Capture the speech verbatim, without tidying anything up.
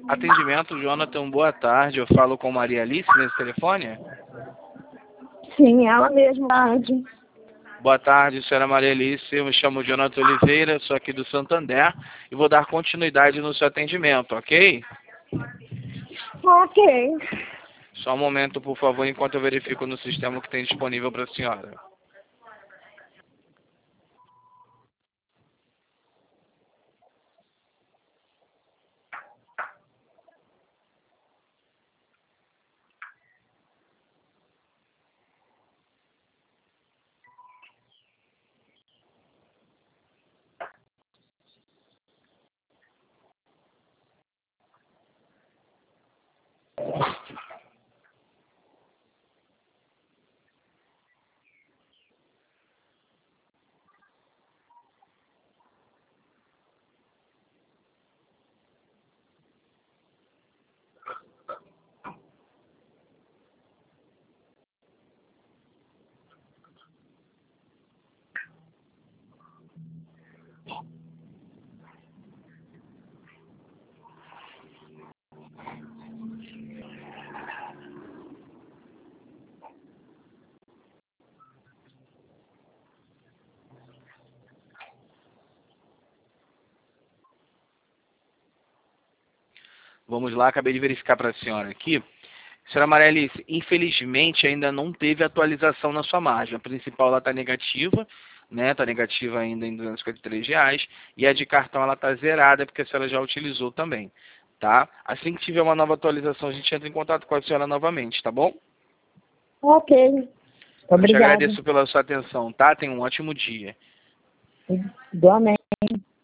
Atendimento, Jonathan, boa tarde. Eu falo com Maria Alice nesse telefone? Sim, ela mesma. Tarde. Boa tarde, senhora Maria Alice. Eu me chamo Jonathan Oliveira, sou aqui do Santander e vou dar continuidade no seu atendimento, ok? Ok. Só um momento, por favor, enquanto eu verifico no sistema o que tem disponível para a senhora. Vamos lá, acabei de verificar para a senhora aqui. Senhora Maria Alice, infelizmente ainda não teve atualização na sua margem. A principal ela está negativa, né? Está negativa ainda em duzentos e cinquenta e três reais. E a de cartão ela está zerada, porque a senhora já utilizou também. Tá? Assim que tiver uma nova atualização, a gente entra em contato com a senhora novamente, tá bom? Ok. Eu te Obrigada. agradeço pela sua atenção, tá? Tenha um ótimo dia. Igualmente.